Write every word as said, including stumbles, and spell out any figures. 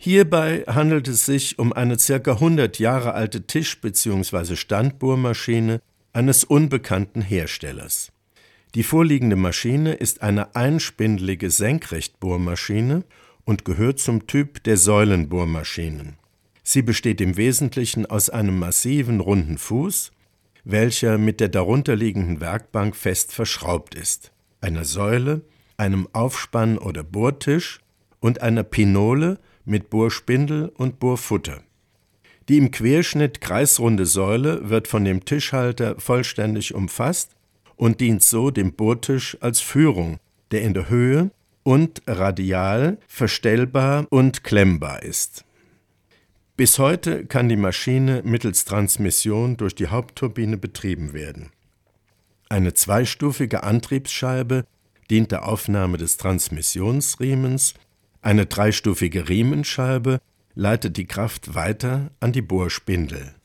Hierbei handelt es sich um eine ca. hundert Jahre alte Tisch- bzw. Standbohrmaschine eines unbekannten Herstellers. Die vorliegende Maschine ist eine einspindelige Senkrechtbohrmaschine und gehört zum Typ der Säulenbohrmaschinen. Sie besteht im Wesentlichen aus einem massiven runden Fuß, welcher mit der darunterliegenden Werkbank fest verschraubt ist, einer Säule, einem Aufspann- oder Bohrtisch und einer Pinole mit Bohrspindel und Bohrfutter. Die im Querschnitt kreisrunde Säule wird von dem Tischhalter vollständig umfasst und dient so dem Bohrtisch als Führung, der in der Höhe und radial verstellbar und klemmbar ist. Bis heute kann die Maschine mittels Transmission durch die Hauptturbine betrieben werden. Eine zweistufige Antriebsscheibe dient der Aufnahme des Transmissionsriemens, eine dreistufige Riemenscheibe leitet die Kraft weiter an die Bohrspindel